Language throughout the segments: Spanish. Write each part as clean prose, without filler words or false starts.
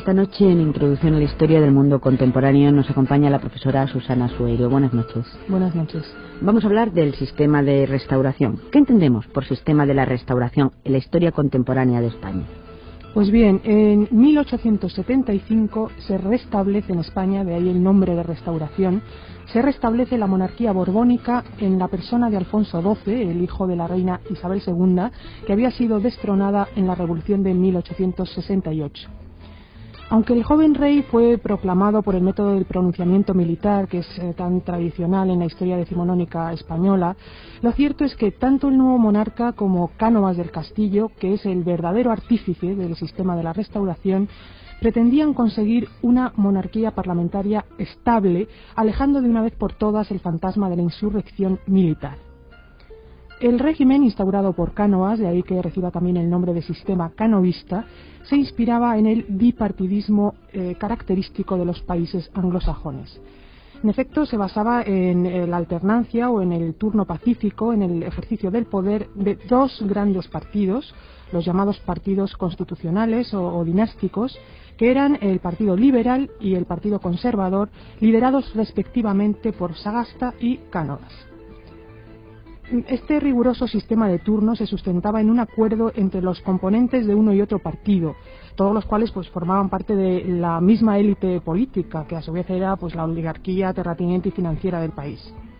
Esta noche, en Introducción a la Historia del Mundo Contemporáneo, nos acompaña la profesora Susana Sueiro. Buenas noches. Buenas noches. Vamos a hablar del sistema de restauración. ¿Qué entendemos por sistema de la restauración en la historia contemporánea de España? Pues bien, en 1875 se restablece en España, de ahí el nombre de restauración, se restablece la monarquía borbónica en la persona de Alfonso XII, el hijo de la reina Isabel II, que había sido destronada en la Revolución de 1868. Aunque el joven rey fue proclamado por el método del pronunciamiento militar, que es tan tradicional en la historia decimonónica española, lo cierto es que tanto el nuevo monarca como Cánovas del Castillo, que es el verdadero artífice del sistema de la restauración, pretendían conseguir una monarquía parlamentaria estable, alejando de una vez por todas el fantasma de la insurrección militar. El régimen instaurado por Cánovas, de ahí que reciba también el nombre de sistema canovista, se inspiraba en el bipartidismo característico de los países anglosajones. En efecto, se basaba en la alternancia o en el turno pacífico, en el ejercicio del poder de dos grandes partidos, los llamados partidos constitucionales o dinásticos, que eran el Partido Liberal y el Partido Conservador, liderados respectivamente por Sagasta y Cánovas. Este riguroso sistema de turnos se sustentaba en un acuerdo entre los componentes de uno y otro partido, todos los cuales formaban parte de la misma élite política, que a su vez era la oligarquía terrateniente y financiera del país.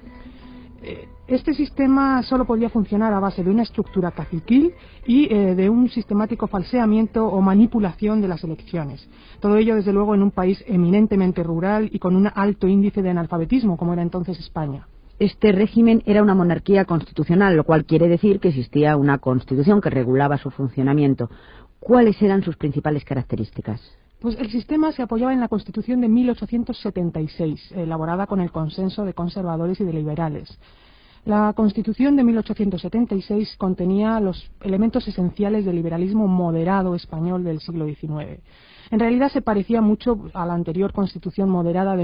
Este sistema solo podía funcionar a base de una estructura caciquil y de un sistemático falseamiento o manipulación de las elecciones. Todo ello, desde luego, en un país eminentemente rural y con un alto índice de analfabetismo, como era entonces España. Este régimen era una monarquía constitucional, lo cual quiere decir que existía una constitución que regulaba su funcionamiento. ¿Cuáles eran sus principales características? Pues el sistema se apoyaba en la Constitución de 1876, elaborada con el consenso de conservadores y de liberales. La Constitución de 1876 contenía los elementos esenciales del liberalismo moderado español del siglo XIX. En realidad se parecía mucho a la anterior Constitución moderada de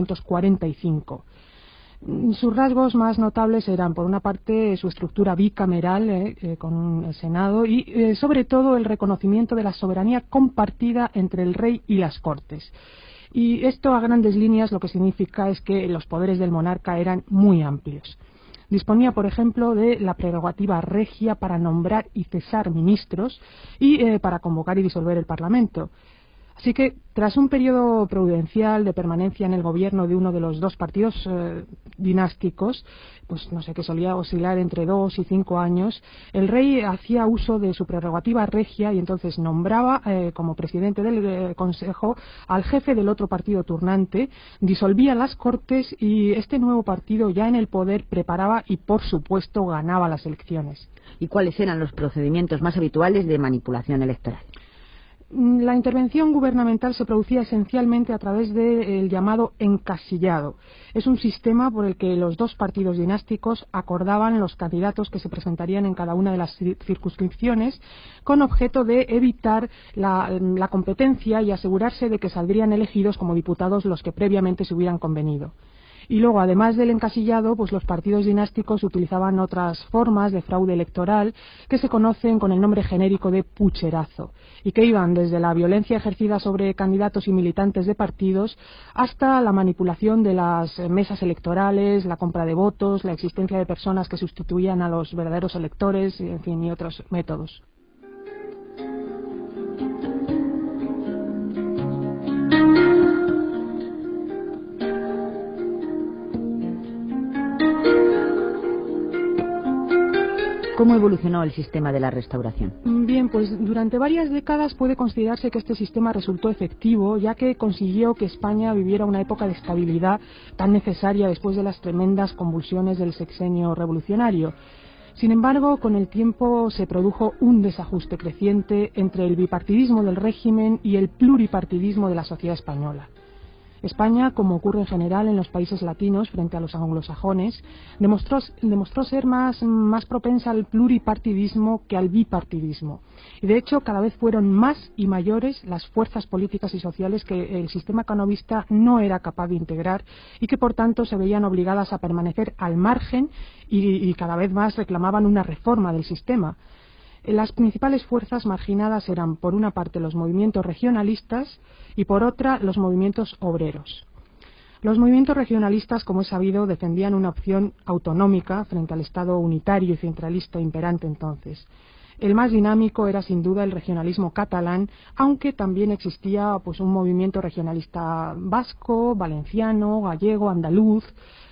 1845. Sus rasgos más notables eran, por una parte, su estructura bicameral con un Senado y, sobre todo, el reconocimiento de la soberanía compartida entre el rey y las Cortes. Y esto, a grandes líneas, lo que significa es que los poderes del monarca eran muy amplios. Disponía, por ejemplo, de la prerrogativa regia para nombrar y cesar ministros y para convocar y disolver el Parlamento. Así que, tras un periodo prudencial de permanencia en el gobierno de uno de los dos partidos dinásticos, que solía oscilar entre 2 y 5 años, el rey hacía uso de su prerrogativa regia y entonces nombraba como presidente del Consejo al jefe del otro partido turnante, disolvía las Cortes y este nuevo partido, ya en el poder, preparaba y, por supuesto, ganaba las elecciones. ¿Y cuáles eran los procedimientos más habituales de manipulación electoral? La intervención gubernamental se producía esencialmente a través del llamado encasillado. Es un sistema por el que los dos partidos dinásticos acordaban los candidatos que se presentarían en cada una de las circunscripciones con objeto de evitar la competencia y asegurarse de que saldrían elegidos como diputados los que previamente se hubieran convenido. Y luego, además del encasillado, los partidos dinásticos utilizaban otras formas de fraude electoral que se conocen con el nombre genérico de pucherazo y que iban desde la violencia ejercida sobre candidatos y militantes de partidos hasta la manipulación de las mesas electorales, la compra de votos, la existencia de personas que sustituían a los verdaderos electores, en fin, y otros métodos. ¿Cómo evolucionó el sistema de la restauración? Bien, durante varias décadas puede considerarse que este sistema resultó efectivo, ya que consiguió que España viviera una época de estabilidad tan necesaria después de las tremendas convulsiones del sexenio revolucionario. Sin embargo, con el tiempo se produjo un desajuste creciente entre el bipartidismo del régimen y el pluripartidismo de la sociedad española. España, como ocurre en general en los países latinos frente a los anglosajones, demostró ser más propensa al pluripartidismo que al bipartidismo. Y de hecho, cada vez fueron más y mayores las fuerzas políticas y sociales que el sistema canovista no era capaz de integrar y que, por tanto, se veían obligadas a permanecer al margen y cada vez más reclamaban una reforma del sistema. Las principales fuerzas marginadas eran, por una parte, los movimientos regionalistas y, por otra, los movimientos obreros. Los movimientos regionalistas, como es sabido, defendían una opción autonómica frente al Estado unitario y centralista imperante entonces. El más dinámico era sin duda el regionalismo catalán, aunque también existía pues un movimiento regionalista vasco, valenciano, gallego, andaluz,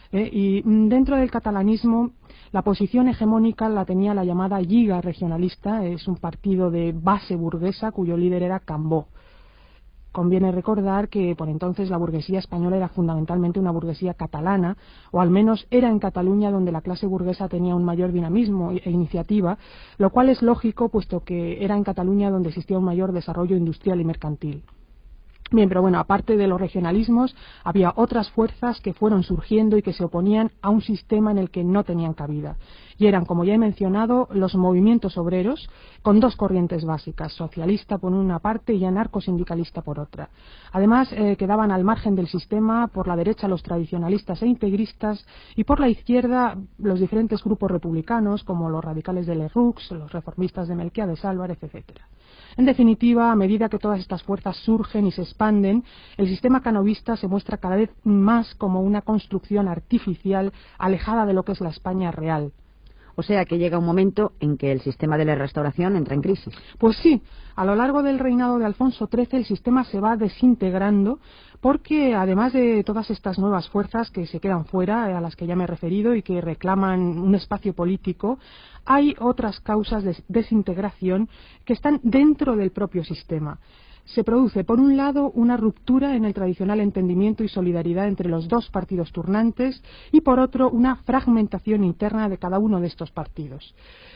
y dentro del catalanismo la posición hegemónica la tenía la llamada Lliga Regionalista, es un partido de base burguesa cuyo líder era Cambó. Conviene recordar que por entonces la burguesía española era fundamentalmente una burguesía catalana, o al menos era en Cataluña donde la clase burguesa tenía un mayor dinamismo e iniciativa, lo cual es lógico puesto que era en Cataluña donde existía un mayor desarrollo industrial y mercantil. Bien, pero bueno, aparte de los regionalismos, había otras fuerzas que fueron surgiendo y que se oponían a un sistema en el que no tenían cabida. Y eran, como ya he mencionado, los movimientos obreros, con dos corrientes básicas, socialista por una parte y anarcosindicalista por otra. Además, quedaban al margen del sistema, por la derecha los tradicionalistas e integristas, y por la izquierda los diferentes grupos republicanos, como los radicales de Lerroux, los reformistas de Melquiades Álvarez, etcétera. En definitiva, a medida que todas estas fuerzas surgen y se expanden, el sistema canovista se muestra cada vez más como una construcción artificial alejada de lo que es la España real. O sea que llega un momento en que el sistema de la Restauración entra en crisis. Pues sí, a lo largo del reinado de Alfonso XIII el sistema se va desintegrando porque además de todas estas nuevas fuerzas que se quedan fuera, a las que ya me he referido y que reclaman un espacio político, hay otras causas de desintegración que están dentro del propio sistema. Se produce, por un lado, una ruptura en el tradicional entendimiento y solidaridad entre los dos partidos turnantes y, por otro, una fragmentación interna de cada uno de estos partidos.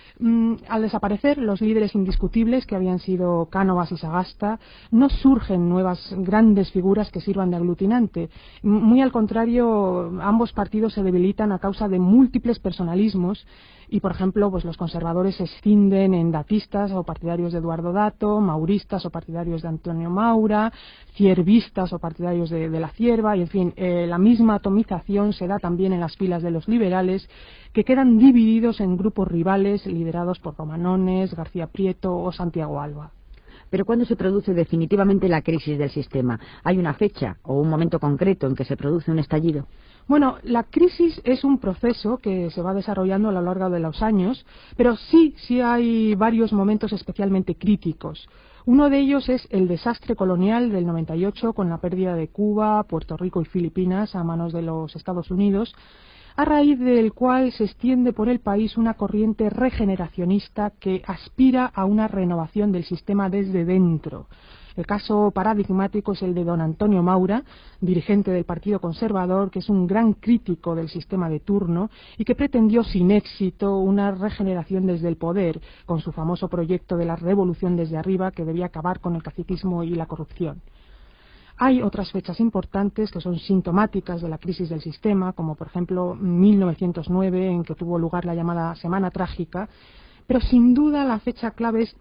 Al desaparecer los líderes indiscutibles que habían sido Cánovas y Sagasta, no surgen nuevas grandes figuras que sirvan de aglutinante. Muy al contrario, ambos partidos se debilitan a causa de múltiples personalismos y, por ejemplo, pues los conservadores se escinden en datistas o partidarios de Eduardo Dato, mauristas o partidarios de Antonio Maura, ciervistas o partidarios de la Cierva, y en fin, la misma atomización se da también en las filas de los liberales, que quedan divididos en grupos rivales liderados por Romanones, García Prieto o Santiago Alba. Pero ¿cuándo se produce definitivamente la crisis del sistema? ¿Hay una fecha o un momento concreto en que se produce un estallido? Bueno, la crisis es un proceso que se va desarrollando a lo largo de los años, pero sí hay varios momentos especialmente críticos. Uno de ellos es el desastre colonial del 98 con la pérdida de Cuba, Puerto Rico y Filipinas a manos de los Estados Unidos, a raíz del cual se extiende por el país una corriente regeneracionista que aspira a una renovación del sistema desde dentro. El caso paradigmático es el de don Antonio Maura, dirigente del Partido Conservador, que es un gran crítico del sistema de turno y que pretendió sin éxito una regeneración desde el poder, con su famoso proyecto de la revolución desde arriba que debía acabar con el caciquismo y la corrupción. Hay otras fechas importantes que son sintomáticas de la crisis del sistema, como por ejemplo 1909, en que tuvo lugar la llamada Semana Trágica, pero sin duda la fecha clave es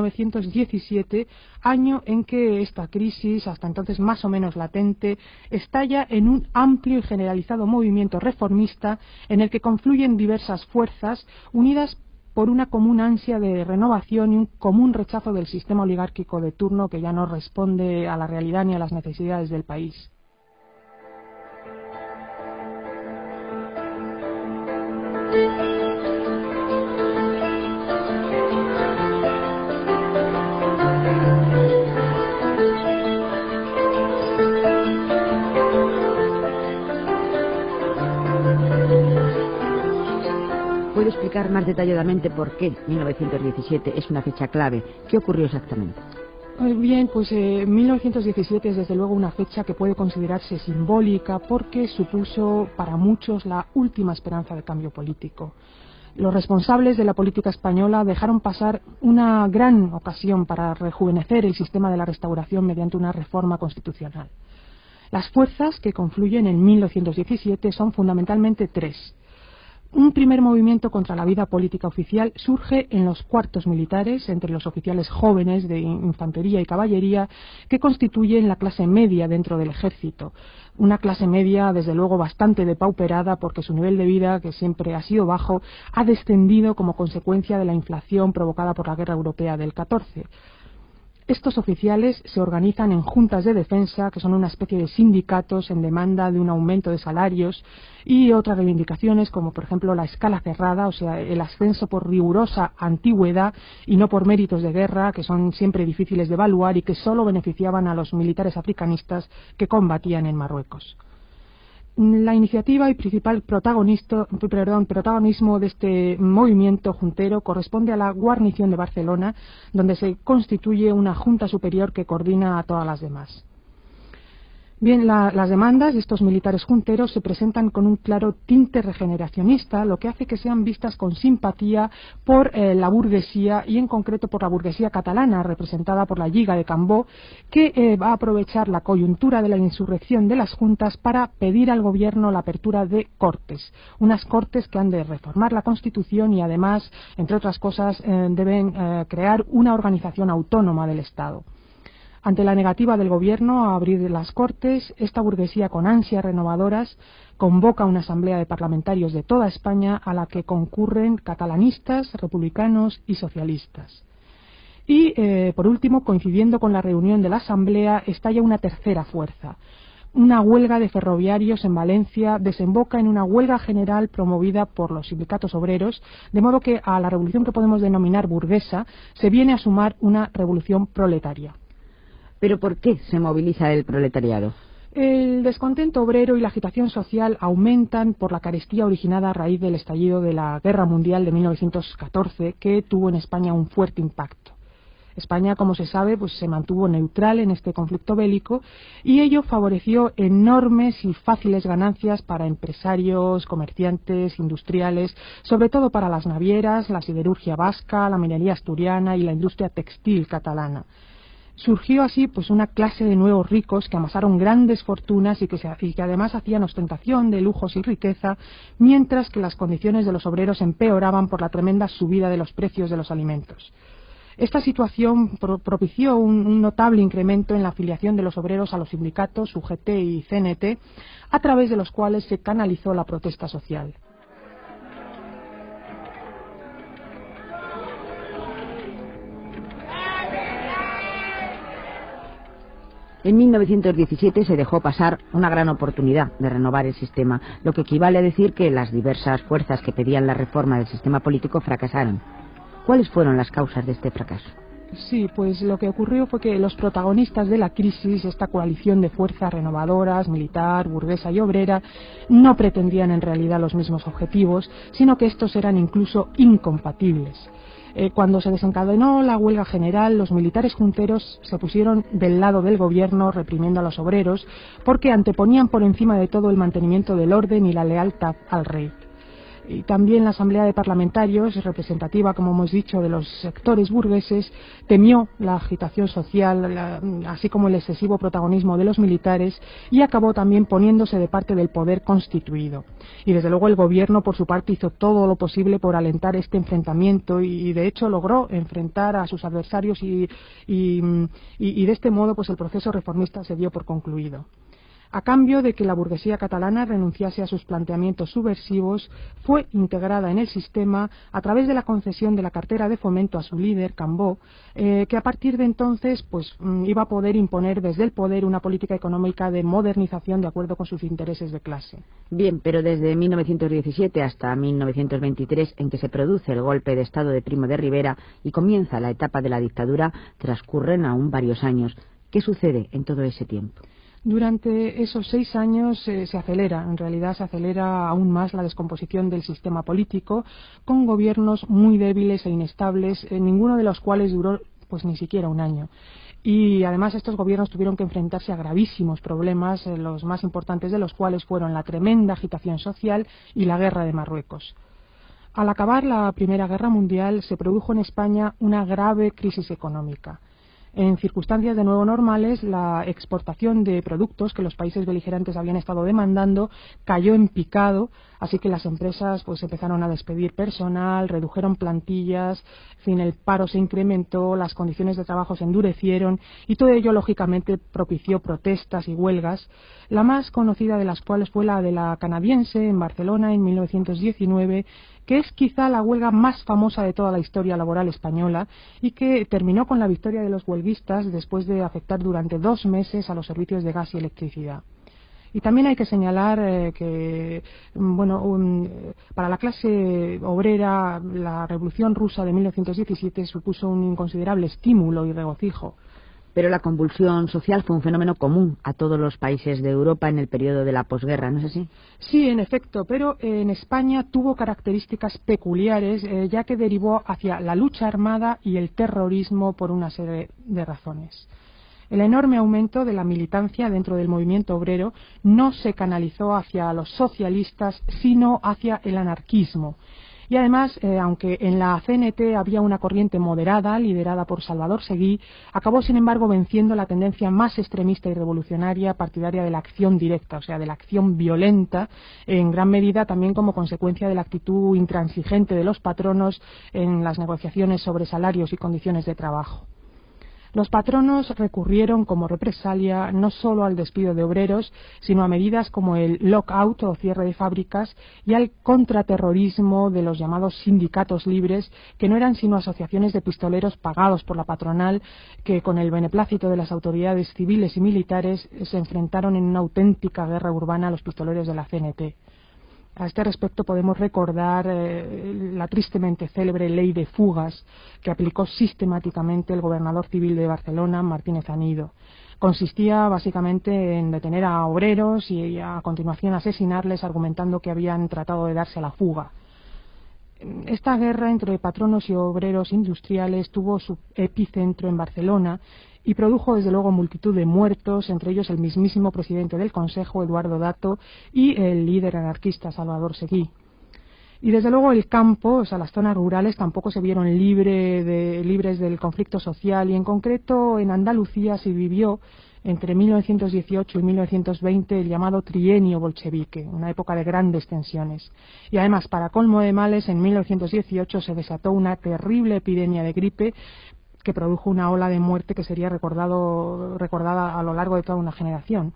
1917, año en que esta crisis, hasta entonces más o menos latente, estalla en un amplio y generalizado movimiento reformista en el que confluyen diversas fuerzas unidas por una común ansia de renovación y un común rechazo del sistema oligárquico de turno que ya no responde a la realidad ni a las necesidades del país. ¿Puede explicar más detalladamente por qué 1917 es una fecha clave? ¿Qué ocurrió exactamente? Bien, pues 1917 es desde luego una fecha que puede considerarse simbólica porque supuso para muchos la última esperanza de cambio político. Los responsables de la política española dejaron pasar una gran ocasión para rejuvenecer el sistema de la Restauración mediante una reforma constitucional. Las fuerzas que confluyen en 1917 son fundamentalmente tres. Un primer movimiento contra la vida política oficial surge en los cuartos militares, entre los oficiales jóvenes de infantería y caballería, que constituyen la clase media dentro del ejército. Una clase media, desde luego, bastante depauperada, porque su nivel de vida, que siempre ha sido bajo, ha descendido como consecuencia de la inflación provocada por la guerra europea del 14. Estos oficiales se organizan en juntas de defensa, que son una especie de sindicatos en demanda de un aumento de salarios y otras reivindicaciones, como por ejemplo la escala cerrada, o sea, el ascenso por rigurosa antigüedad y no por méritos de guerra, que son siempre difíciles de evaluar y que solo beneficiaban a los militares africanistas que combatían en Marruecos. La iniciativa y principal protagonismo de este movimiento juntero corresponde a la guarnición de Barcelona, donde se constituye una junta superior que coordina a todas las demás. Bien, las demandas de estos militares junteros se presentan con un claro tinte regeneracionista, lo que hace que sean vistas con simpatía por la burguesía y en concreto por la burguesía catalana, representada por la Lliga de Cambó, que va a aprovechar la coyuntura de la insurrección de las juntas para pedir al gobierno la apertura de cortes, unas cortes que han de reformar la Constitución y además, entre otras cosas, deben crear una organización autónoma del Estado. Ante la negativa del gobierno a abrir las Cortes, esta burguesía con ansias renovadoras convoca una asamblea de parlamentarios de toda España a la que concurren catalanistas, republicanos y socialistas. Y, por último, coincidiendo con la reunión de la asamblea, estalla una tercera fuerza. Una huelga de ferroviarios en Valencia desemboca en una huelga general promovida por los sindicatos obreros, de modo que a la revolución que podemos denominar burguesa se viene a sumar una revolución proletaria. ¿Pero por qué se moviliza el proletariado? El descontento obrero y la agitación social aumentan por la carestía originada a raíz del estallido de la Guerra Mundial de 1914, que tuvo en España un fuerte impacto. España, como se sabe, pues se mantuvo neutral en este conflicto bélico y ello favoreció enormes y fáciles ganancias para empresarios, comerciantes, industriales, sobre todo para las navieras, la siderurgia vasca, la minería asturiana y la industria textil catalana. Surgió así pues una clase de nuevos ricos que amasaron grandes fortunas y que además hacían ostentación de lujos y riqueza, mientras que las condiciones de los obreros empeoraban por la tremenda subida de los precios de los alimentos. Esta situación propició un notable incremento en la afiliación de los obreros a los sindicatos UGT y CNT, a través de los cuales se canalizó la protesta social. En 1917 se dejó pasar una gran oportunidad de renovar el sistema, lo que equivale a decir que las diversas fuerzas que pedían la reforma del sistema político fracasaron. ¿Cuáles fueron las causas de este fracaso? Sí, pues lo que ocurrió fue que los protagonistas de la crisis, esta coalición de fuerzas renovadoras, militar, burguesa y obrera, no pretendían en realidad los mismos objetivos, sino que estos eran incluso incompatibles. Cuando se desencadenó la huelga general, los militares junteros se pusieron del lado del gobierno reprimiendo a los obreros porque anteponían por encima de todo el mantenimiento del orden y la lealtad al rey. Y también la Asamblea de Parlamentarios, representativa, como hemos dicho, de los sectores burgueses, temió la agitación social, así como el excesivo protagonismo de los militares, y acabó también poniéndose de parte del poder constituido. Y desde luego el gobierno, por su parte, hizo todo lo posible por alentar este enfrentamiento y de hecho logró enfrentar a sus adversarios y de este modo pues el proceso reformista se dio por concluido. A cambio de que la burguesía catalana renunciase a sus planteamientos subversivos, fue integrada en el sistema a través de la concesión de la cartera de fomento a su líder, Cambó, que a partir de entonces pues iba a poder imponer desde el poder una política económica de modernización de acuerdo con sus intereses de clase. Bien, pero desde 1917 hasta 1923, en que se produce el golpe de Estado de Primo de Rivera y comienza la etapa de la dictadura, transcurren aún varios años. ¿Qué sucede en todo ese tiempo? Durante esos 6 años se acelera aún más la descomposición del sistema político, con gobiernos muy débiles e inestables, ninguno de los cuales duró pues ni siquiera un año. Y además estos gobiernos tuvieron que enfrentarse a gravísimos problemas, los más importantes de los cuales fueron la tremenda agitación social y la guerra de Marruecos. Al acabar la Primera Guerra Mundial se produjo en España una grave crisis económica. En circunstancias de nuevo normales, la exportación de productos que los países beligerantes habían estado demandando cayó en picado, así que las empresas pues empezaron a despedir personal, redujeron plantillas, en fin, el paro se incrementó, las condiciones de trabajo se endurecieron y todo ello lógicamente propició protestas y huelgas, la más conocida de las cuales fue la de la canadiense en Barcelona en 1919, que es quizá la huelga más famosa de toda la historia laboral española y que terminó con la victoria de los huelguistas después de afectar durante 2 meses a los servicios de gas y electricidad. Y también hay que señalar que, para la clase obrera, la Revolución Rusa de 1917 supuso un considerable estímulo y regocijo. Pero la convulsión social fue un fenómeno común a todos los países de Europa en el periodo de la posguerra, ¿no es así? Sí, en efecto, pero en España tuvo características peculiares, ya que derivó hacia la lucha armada y el terrorismo por una serie de razones. El enorme aumento de la militancia dentro del movimiento obrero no se canalizó hacia los socialistas, sino hacia el anarquismo. Y además, aunque en la CNT había una corriente moderada, liderada por Salvador Seguí, acabó sin embargo venciendo la tendencia más extremista y revolucionaria partidaria de la acción directa, o sea, de la acción violenta, en gran medida también como consecuencia de la actitud intransigente de los patronos en las negociaciones sobre salarios y condiciones de trabajo. Los patronos recurrieron como represalia no solo al despido de obreros, sino a medidas como el lockout o cierre de fábricas y al contraterrorismo de los llamados sindicatos libres, que no eran sino asociaciones de pistoleros pagados por la patronal que, con el beneplácito de las autoridades civiles y militares, se enfrentaron en una auténtica guerra urbana a los pistoleros de la CNT. A este respecto podemos recordar la tristemente célebre ley de fugas que aplicó sistemáticamente el gobernador civil de Barcelona, Martínez Anido. Consistía básicamente en detener a obreros y a continuación asesinarles argumentando que habían tratado de darse a la fuga. Esta guerra entre patronos y obreros industriales tuvo su epicentro en Barcelona y produjo desde luego multitud de muertos, entre ellos el mismísimo presidente del Consejo, Eduardo Dato, y el líder anarquista Salvador Seguí. Y desde luego el campo, o sea, las zonas rurales tampoco se vieron libres del conflicto social, y en concreto en Andalucía se vivió entre 1918 y 1920 el llamado trienio bolchevique, una época de grandes tensiones. Y además, para colmo de males, en 1918 se desató una terrible epidemia de gripe que produjo una ola de muerte que sería recordada a lo largo de toda una generación.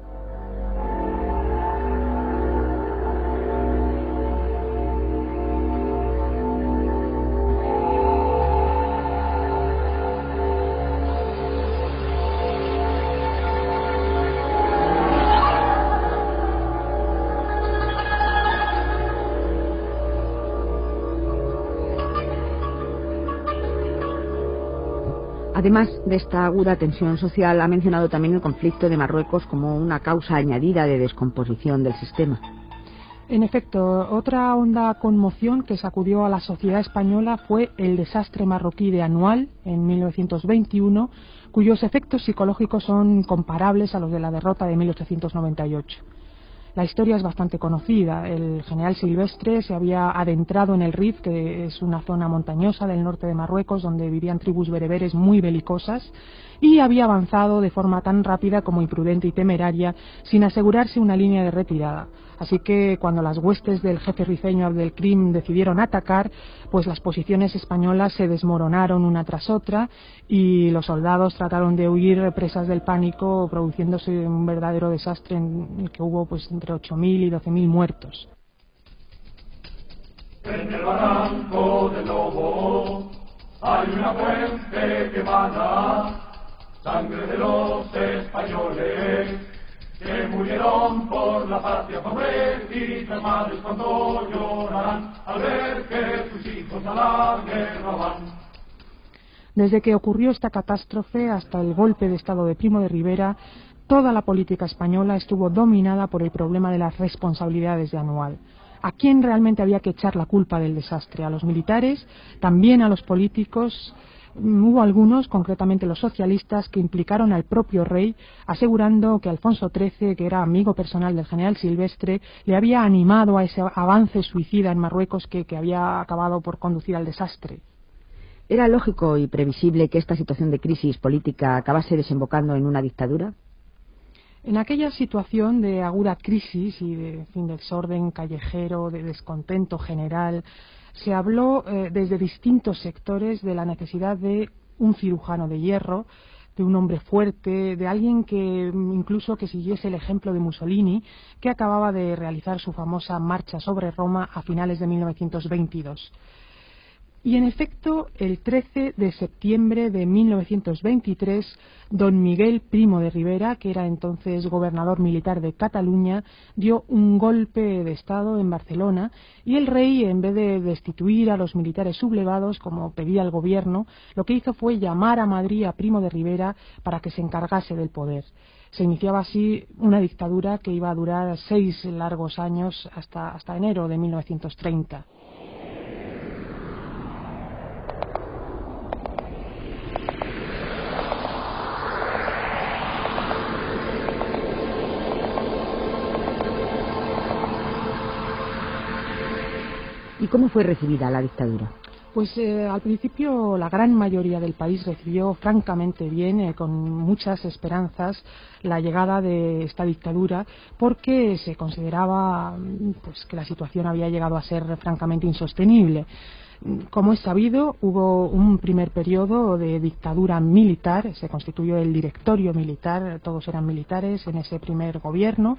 Además de esta aguda tensión social, ha mencionado también el conflicto de Marruecos como una causa añadida de descomposición del sistema. En efecto, otra honda conmoción que sacudió a la sociedad española fue el desastre marroquí de Anual en 1921, cuyos efectos psicológicos son comparables a los de la derrota de 1898. La historia es bastante conocida. El general Silvestre se había adentrado en el Rif, que es una zona montañosa del norte de Marruecos donde vivían tribus bereberes muy belicosas, y había avanzado de forma tan rápida como imprudente y temeraria, sin asegurarse una línea de retirada. Así que cuando las huestes del jefe rifeño Abdelkrim decidieron atacar, pues las posiciones españolas se desmoronaron una tras otra y los soldados trataron de huir presas del pánico, produciéndose un verdadero desastre en el que hubo pues entre 8.000 y 12.000 muertos. En el barranco del Lobo hay una fuente que emana sangre de los españoles que murieron por la patria, pobrecitas madres cuando llorarán al ver que sus hijos a la guerra van. Desde que ocurrió esta catástrofe hasta el golpe de Estado de Primo de Rivera, toda la política española estuvo dominada por el problema de las responsabilidades de Anual. ¿A quién realmente había que echar la culpa del desastre? ¿A los militares? ¿También a los políticos? Hubo algunos, concretamente los socialistas, que implicaron al propio rey, asegurando que Alfonso XIII, que era amigo personal del general Silvestre, le había animado a ese avance suicida en Marruecos que había acabado por conducir al desastre. ¿Era lógico y previsible que esta situación de crisis política acabase desembocando en una dictadura? En aquella situación de aguda crisis y de desorden callejero, de descontento general, se habló desde distintos sectores de la necesidad de un cirujano de hierro, de un hombre fuerte, de alguien que incluso que siguiese el ejemplo de Mussolini, que acababa de realizar su famosa marcha sobre Roma a finales de 1922. Y en efecto, el 13 de septiembre de 1923, don Miguel Primo de Rivera, que era entonces gobernador militar de Cataluña, dio un golpe de Estado en Barcelona y el rey, en vez de destituir a los militares sublevados, como pedía el gobierno, lo que hizo fue llamar a Madrid a Primo de Rivera para que se encargase del poder. Se iniciaba así una dictadura que iba a durar 6 largos años hasta enero de 1930. ¿Y cómo fue recibida la dictadura? Pues al principio la gran mayoría del país recibió francamente bien, con muchas esperanzas, la llegada de esta dictadura, porque se consideraba pues, que la situación había llegado a ser francamente insostenible. Como es sabido, hubo un primer periodo de dictadura militar, se constituyó el directorio militar, todos eran militares en ese primer gobierno.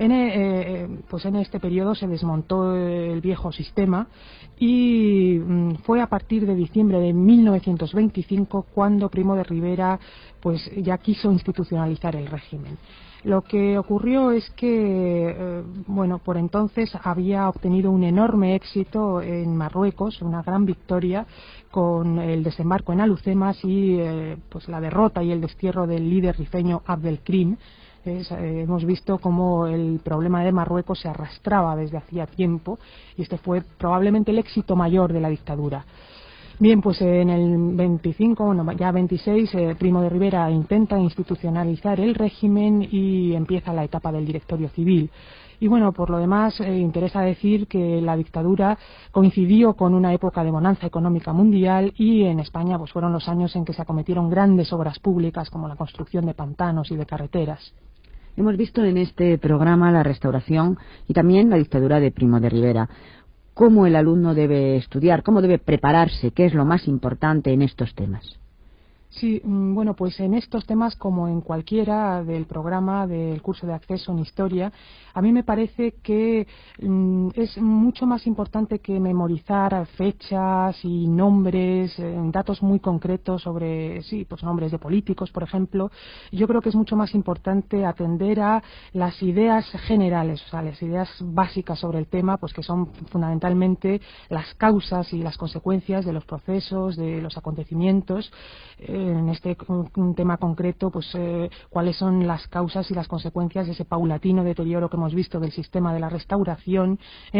Pues en este periodo se desmontó el viejo sistema y fue a partir de diciembre de 1925 cuando Primo de Rivera pues ya quiso institucionalizar el régimen. Lo que ocurrió es que, por entonces había obtenido un enorme éxito en Marruecos, una gran victoria con el desembarco en Alhucemas y pues la derrota y el destierro del líder rifeño Abdelkrim. Hemos visto cómo el problema de Marruecos se arrastraba desde hacía tiempo y este fue probablemente el éxito mayor de la dictadura. Bien, pues en el 26, Primo de Rivera intenta institucionalizar el régimen y empieza la etapa del directorio civil. Y bueno, por lo demás, interesa decir que la dictadura coincidió con una época de bonanza económica mundial y en España pues fueron los años en que se acometieron grandes obras públicas como la construcción de pantanos y de carreteras. Hemos visto en este programa la restauración y también la dictadura de Primo de Rivera. ¿Cómo el alumno debe estudiar? ¿Cómo debe prepararse? ¿Qué es lo más importante en estos temas? Sí, bueno, pues en estos temas, como en cualquiera del programa del curso de acceso en historia, a mí me parece que es mucho más importante que memorizar fechas y nombres, datos muy concretos sobre, pues nombres de políticos, por ejemplo. Yo creo que es mucho más importante atender a las ideas generales, o sea, las ideas básicas sobre el tema, pues que son fundamentalmente las causas y las consecuencias de los procesos, de los acontecimientos. En este tema concreto, pues cuáles son las causas y las consecuencias de ese paulatino deterioro que hemos visto del sistema de la restauración,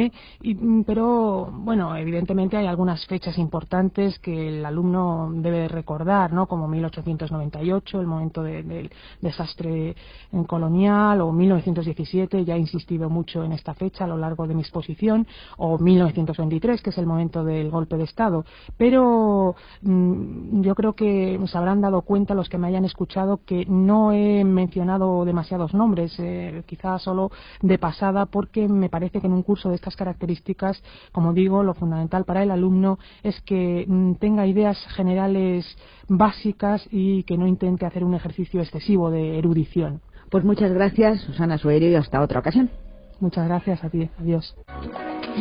pero bueno, evidentemente hay algunas fechas importantes que el alumno debe recordar, ¿no? Como 1898, el momento del desastre colonial, o 1917, ya he insistido mucho en esta fecha a lo largo de mi exposición, o 1923, que es el momento del golpe de Estado, pero yo creo que se habrán dado cuenta los que me hayan escuchado que no he mencionado demasiados nombres, quizás solo de pasada, porque me parece que en un curso de estas características, como digo, lo fundamental para el alumno es que tenga ideas generales básicas y que no intente hacer un ejercicio excesivo de erudición. Pues muchas gracias, Susana Sueiro, y hasta otra ocasión. Muchas gracias a ti. Adiós.